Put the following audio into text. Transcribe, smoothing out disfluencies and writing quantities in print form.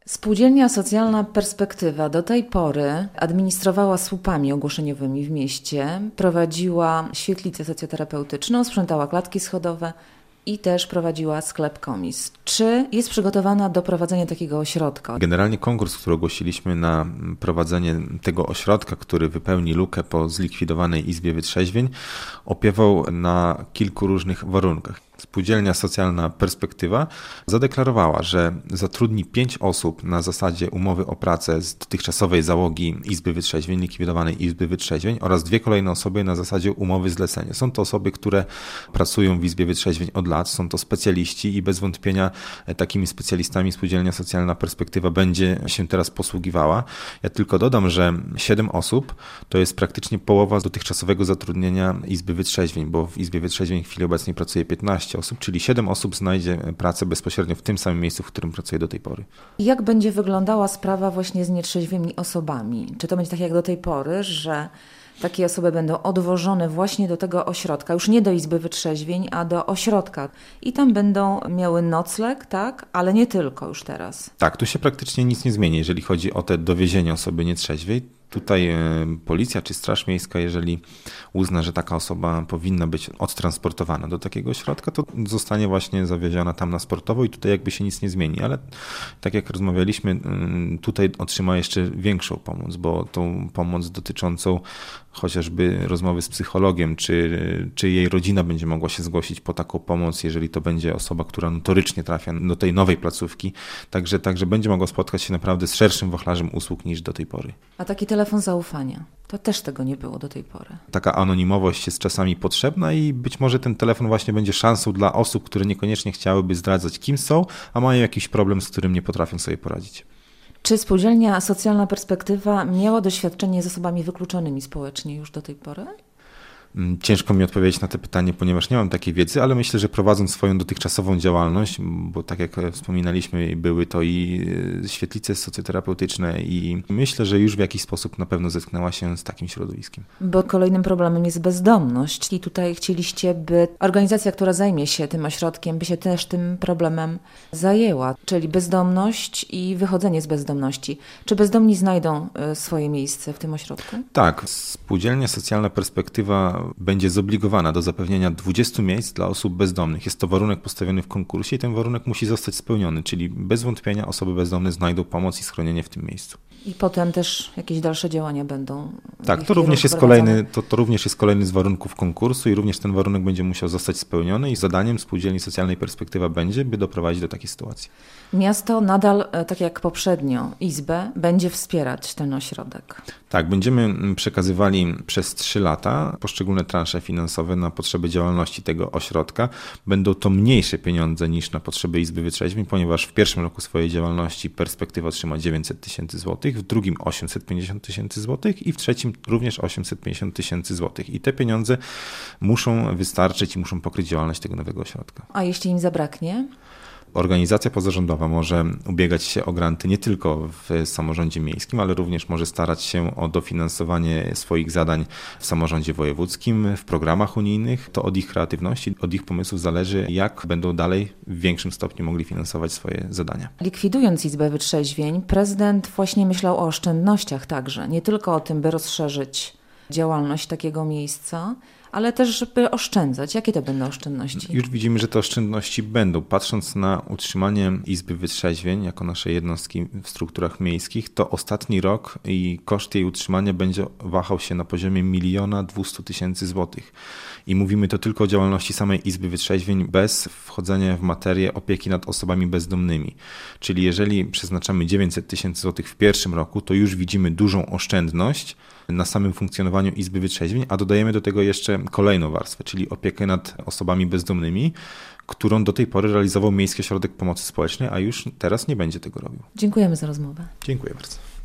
Spółdzielnia Socjalna Perspektywa do tej pory administrowała słupami ogłoszeniowymi w mieście, prowadziła świetlicę socjoterapeutyczną, sprzątała klatki schodowe i też prowadziła sklep Komis. Czy jest przygotowana do prowadzenia takiego ośrodka? Generalnie konkurs, który ogłosiliśmy na prowadzenie tego ośrodka, który wypełni lukę po zlikwidowanej Izbie Wytrzeźwień, opiewał na kilku różnych warunkach. Spółdzielnia Socjalna Perspektywa zadeklarowała, że zatrudni 5 osób na zasadzie umowy o pracę z dotychczasowej załogi Izby Wytrzeźwień, likwidowanej Izby Wytrzeźwień oraz 2 kolejne osoby na zasadzie umowy zlecenia. Są to osoby, które pracują w Izbie Wytrzeźwień od lat, są to specjaliści i bez wątpienia takimi specjalistami Spółdzielnia Socjalna Perspektywa będzie się teraz posługiwała. Ja tylko dodam, że 7 osób to jest praktycznie połowa dotychczasowego zatrudnienia Izby Wytrzeźwień, bo w Izbie Wytrzeźwień w chwili obecnej pracuje 15 osób, czyli 7 osób znajdzie pracę bezpośrednio w tym samym miejscu, w którym pracuje do tej pory. Jak będzie wyglądała sprawa właśnie z nietrzeźwymi osobami? Czy to będzie tak jak do tej pory, że takie osoby będą odwożone właśnie do tego ośrodka, już nie do Izby Wytrzeźwień, a do ośrodka i tam będą miały nocleg, tak? Ale nie tylko już teraz. Tak, tu się praktycznie nic nie zmieni, jeżeli chodzi o te dowiezienie osoby nietrzeźwej. Tutaj policja czy Straż Miejska, jeżeli uzna, że taka osoba powinna być odtransportowana do takiego ośrodka, to zostanie właśnie zawieziona tam na sportowo i tutaj jakby się nic nie zmieni. Ale tak jak rozmawialiśmy, tutaj otrzyma jeszcze większą pomoc, bo tą pomoc dotyczącą chociażby rozmowy z psychologiem, czy jej rodzina będzie mogła się zgłosić po taką pomoc, jeżeli to będzie osoba, która notorycznie trafia do tej nowej placówki. Także będzie mogła spotkać się naprawdę z szerszym wachlarzem usług niż do tej pory. A taki telefon zaufania, to też tego nie było do tej pory. Taka anonimowość jest czasami potrzebna i być może ten telefon właśnie będzie szansą dla osób, które niekoniecznie chciałyby zdradzać, kim są, a mają jakiś problem, z którym nie potrafią sobie poradzić. Czy Spółdzielnia Socjalna Perspektywa miała doświadczenie z osobami wykluczonymi społecznie już do tej pory? Ciężko mi odpowiedzieć na to pytanie, ponieważ nie mam takiej wiedzy, ale myślę, że prowadząc swoją dotychczasową działalność, bo tak jak wspominaliśmy, były to i świetlice socjoterapeutyczne i myślę, że już w jakiś sposób na pewno zetknęła się z takim środowiskiem. Bo kolejnym problemem jest bezdomność i tutaj chcieliście, by organizacja, która zajmie się tym ośrodkiem, by się też tym problemem zajęła, czyli bezdomność i wychodzenie z bezdomności. Czy bezdomni znajdą swoje miejsce w tym ośrodku? Tak, Spółdzielnia Socjalna Perspektywa będzie zobligowana do zapewnienia 20 miejsc dla osób bezdomnych. Jest to warunek postawiony w konkursie i ten warunek musi zostać spełniony, czyli bez wątpienia osoby bezdomne znajdą pomoc i schronienie w tym miejscu. I potem też jakieś dalsze działania będą. Tak, to również jest kolejny z warunków konkursu i również ten warunek będzie musiał zostać spełniony i zadaniem Spółdzielni Socjalnej Perspektywa będzie, by doprowadzić do takiej sytuacji. Miasto nadal, tak jak poprzednio, Izbę będzie wspierać ten ośrodek. Tak, będziemy przekazywali przez 3 lata poszczególne transze finansowe na potrzeby działalności tego ośrodka. Będą to mniejsze pieniądze niż na potrzeby Izby Wytrzeźwień, ponieważ w pierwszym roku swojej działalności Perspektywa otrzyma 900 000 złotych, w drugim 850 000 złotych i w trzecim również 850 000 złotych. I te pieniądze muszą wystarczyć i muszą pokryć działalność tego nowego ośrodka. A jeśli im zabraknie? Organizacja pozarządowa może ubiegać się o granty nie tylko w samorządzie miejskim, ale również może starać się o dofinansowanie swoich zadań w samorządzie wojewódzkim, w programach unijnych. To od ich kreatywności, od ich pomysłów zależy, jak będą dalej w większym stopniu mogli finansować swoje zadania. Likwidując Izbę Wytrzeźwień, prezydent właśnie myślał o oszczędnościach także, nie tylko o tym, by rozszerzyć działalność takiego miejsca, ale też żeby oszczędzać. Jakie to będą oszczędności? Już widzimy, że te oszczędności będą. Patrząc na utrzymanie Izby Wytrzeźwień jako naszej jednostki w strukturach miejskich, to ostatni rok i koszt jej utrzymania będzie wahał się na poziomie 1 200 000 złotych. I mówimy to tylko o działalności samej Izby Wytrzeźwień bez wchodzenia w materię opieki nad osobami bezdomnymi. Czyli jeżeli przeznaczamy 900 000 złotych w pierwszym roku, to już widzimy dużą oszczędność na samym funkcjonowaniu Izby Wytrzeźwień, a dodajemy do tego jeszcze kolejną warstwę, czyli opiekę nad osobami bezdomnymi, którą do tej pory realizował Miejski Ośrodek Pomocy Społecznej, a już teraz nie będzie tego robił. Dziękujemy za rozmowę. Dziękuję bardzo.